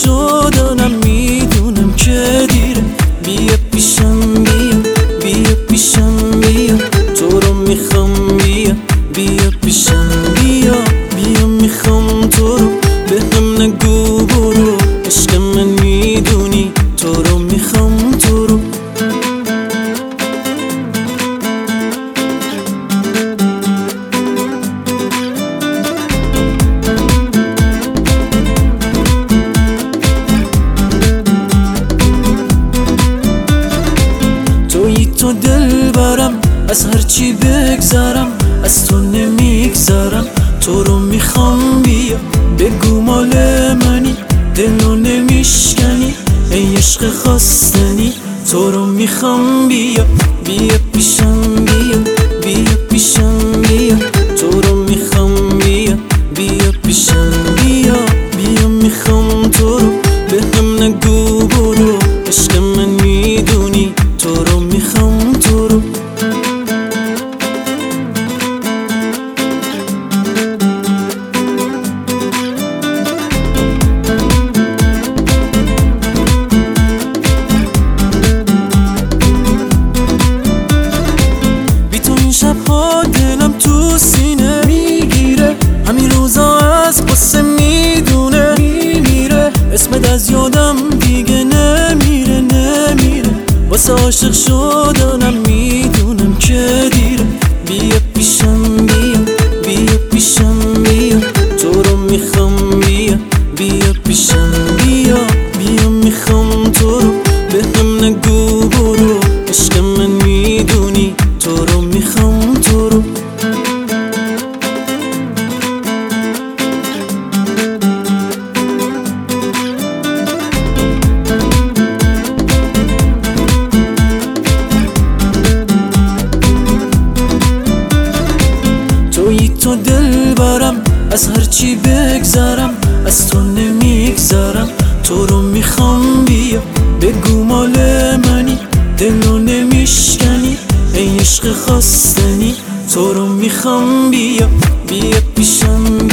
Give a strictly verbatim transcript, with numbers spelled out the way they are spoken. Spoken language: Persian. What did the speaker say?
شدنم میدونم که دیره. بیا پیشم بیا، بیا پیشم بیا، تو رو میخوام بیا، بیا پیشم بیا، بیا میخوام تو رو، به هم نگو برو، عشق من میدونی تو رو میخوام تو رو. تویی تو دل برم، از هرچی بگذرم از تو نمیگذرم، تو رو میخوام بیا، بگو مال منی، دلو نمیشکنی، ای عشق خواستنی، تو رو میخوام بیا، بیا پیشم بیا، بیا پیشم بیا، تو رو میخوام بیا، بیا پیشم بیا، بیا میخوام تو رو، به هم نگو برو، عشق من میدونی تو رو میخوام تو رو. بی تو این شبها دلم تو سینه میگیره، همین روزا از قصه میدونه میمیره، اسمت از یادم دیگه نمیره نمیره، واسه عاشق شدنم میدونم که دیره. بیا پیشم بیا، بیا پیشم بیا، تو رو میخوام بیا، بیا پیشم بیا، بیا میخوام تو رو، به هم نگو برو، عشق من میدونی تو رو میخوام تو رو. تویی تو دل برم، از هرچی بگذرم از تو نمیگذرم، تو رو میخوام بیا، بگو مال منی، دلو نمیشکنی، ای عشق خواستنی، تو رو میخوام بیا، بیا پیشم